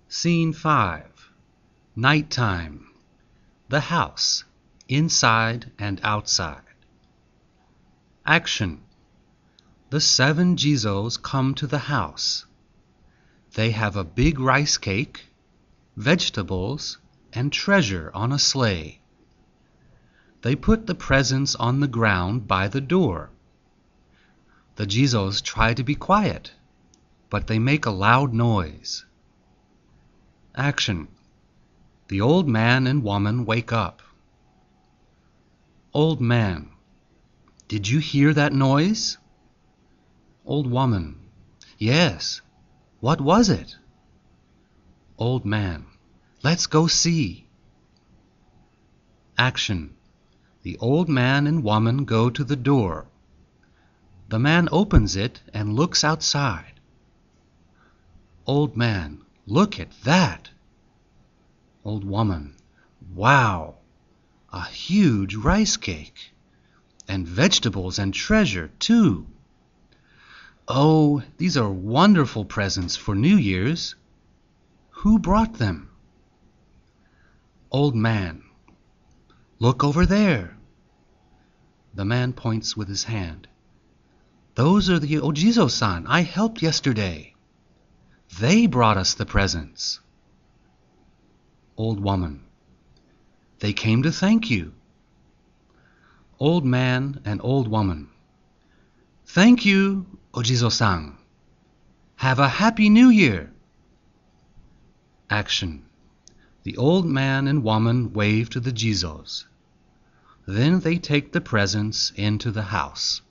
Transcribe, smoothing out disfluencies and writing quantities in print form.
Scene 5. Nighttime. The house, inside and outside. Action. The 7 Jizos come to the house. They have a big rice cake, vegetables, and treasure on a sleigh. They put the presents on the ground by the door. The Jizos try to be quiet, but they make a loud noise. Action. The old man and woman wake up. Old man: Did you hear that noise? Old woman: Yes. What was it? Old man: Let's go see. Action. The old man and woman go to the door. The man opens it and looks outside. Old man: Look at that. Old woman: Wow! A huge rice cake! And vegetables and treasure, too! Oh, these are wonderful presents for New Year's. Who brought them? Old man: Look over there. The man points with his hand. Those are the Ojizo-san I helped yesterday. They brought us the presents. Old woman: They came to thank you. Old man and old woman: Thank you, Ojizo-san. Have a happy New Year. Action. The old man and woman wave to the Jizos. Then they take the presents into the house.